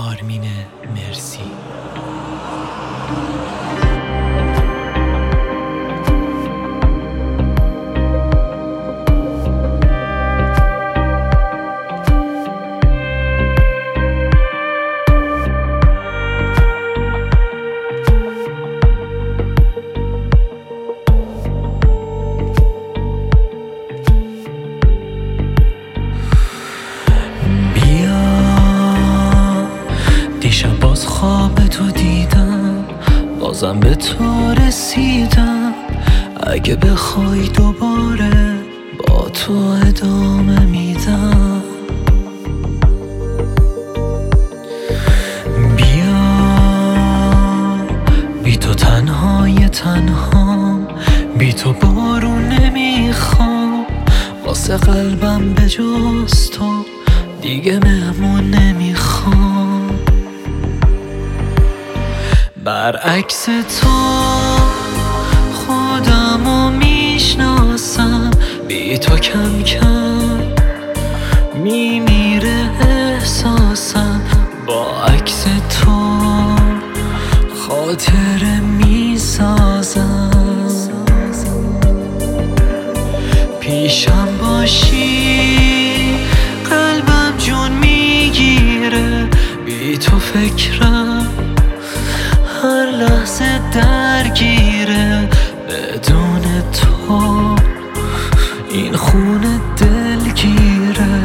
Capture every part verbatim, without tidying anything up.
آرمین مرسی. دیشب باز خواب تو دیدم، بازم به تو رسیدم. اگه بخوای دوباره با تو ادامه میدم. بیا بی تو تنهای تنهام، بی تو بارون نمیخوام. واسه قلبم به جز تو دیگه مهمون نمیخوام. برعکس تو خودمو میشناسم، بی تو کم کم میمیره احساسم. با عکس تو خاطره میسازم. پیشم باشی قلبم جون میگیره، بی تو فکرم هر لحظه درگیره. بدون تو این خونه دلگیره.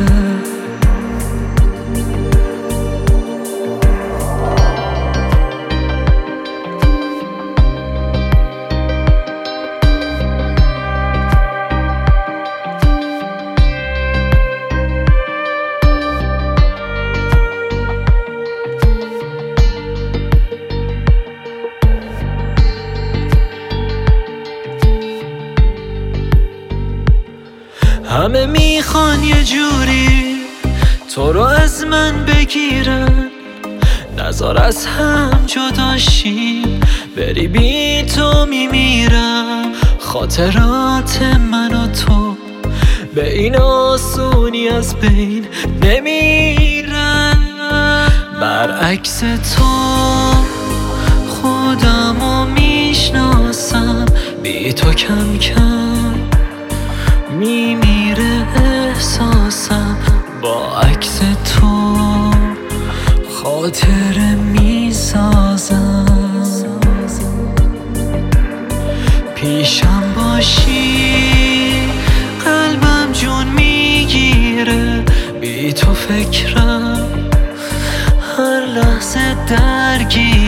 همه میخوان یه جوری تو رو از من بگیرن، نذار از هم جداشیم، بری بی تو میمیرم. خاطرات من و تو به این آسونی از بین نمیرن. برعکس تو خودمو میشناسم، بی تو کم کم میمیره احساسم. با عکس تو خاطره میسازم. پیشم باشی قلبم جون میگیره، بی تو فکرم هر لحظه درگیره.